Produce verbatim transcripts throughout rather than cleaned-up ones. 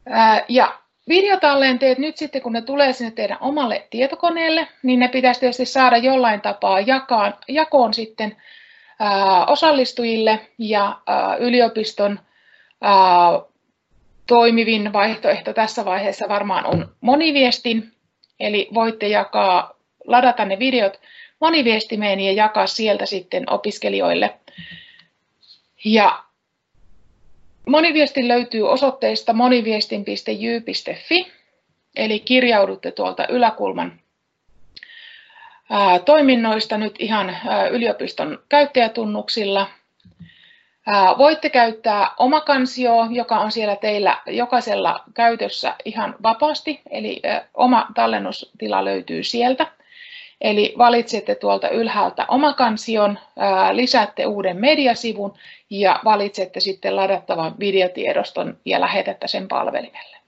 Ää, ja videotallenteet nyt sitten, kun ne tulee sinne teidän omalle tietokoneelle, niin ne pitäisi tietysti saada jollain tapaa jakaan, jakoon sitten ää, osallistujille, ja ää, yliopiston ää, toimivin vaihtoehto tässä vaiheessa varmaan on moniviestin, eli voitte jakaa, ladata ne videot moniviestimeen ja jakaa sieltä sitten opiskelijoille. Ja moniviestin löytyy osoitteesta moniviestin piste jy piste fi, eli kirjaudutte tuolta yläkulman ää, toiminnoista nyt ihan ää, yliopiston käyttäjätunnuksilla. Ää, voitte käyttää omakansioa, joka on siellä teillä jokaisella käytössä ihan vapaasti, eli ää, oma tallennustila löytyy sieltä. Eli valitsette tuolta ylhäältä omakansion, ää, lisäätte uuden mediasivun ja valitsette sitten ladattavan videotiedoston ja lähetätte sen palvelimelle.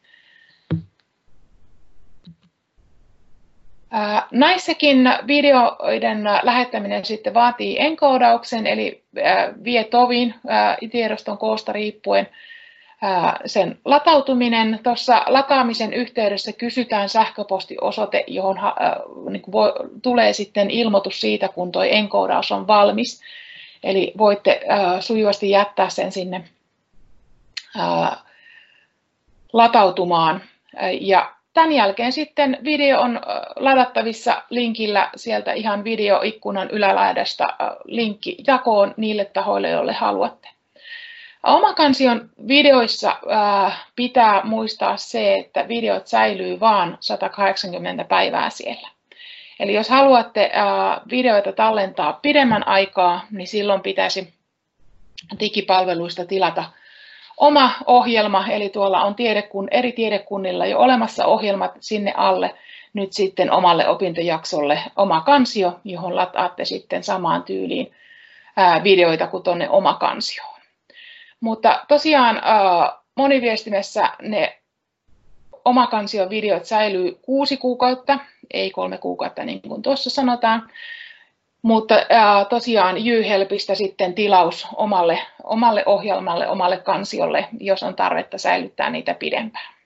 Ää, näissäkin videoiden lähettäminen sitten vaatii enkoodauksen, eli ää, vie tovin ää, tiedoston koosta riippuen ää, sen latautuminen. Tuossa lataamisen yhteydessä kysytään sähköpostiosoite, johon ää, niin kuin voi, tulee sitten ilmoitus siitä, kun tuo enkoodaus on valmis. Eli voitte ää, sujuvasti jättää sen sinne ää, latautumaan. Ja tämän jälkeen sitten video on ladattavissa linkillä sieltä ihan videoikkunan ylälaidasta linkki jakoon niille tahoille, joille haluatte. Omakansion videoissa pitää muistaa se, että videot säilyy vain sata kahdeksankymmentä päivää siellä. Eli jos haluatte videoita tallentaa pidemmän aikaa, niin silloin pitäisi digipalveluista tilata oma ohjelma, eli tuolla on tiedekun, eri tiedekunnilla jo olemassa ohjelmat sinne alle, nyt sitten omalle opintojaksolle oma kansio, johon lataatte sitten samaan tyyliin ää, videoita kuin tuonne omakansioon. Mutta tosiaan ää, moniviestimessä ne omakansion videot säilyy kuusi kuukautta, ei kolme kuukautta niin kuin tuossa sanotaan. Mutta ää, tosiaan YHelpistä sitten tilaus omalle, omalle ohjelmalle, omalle kansiolle, jos on tarvetta säilyttää niitä pidempään.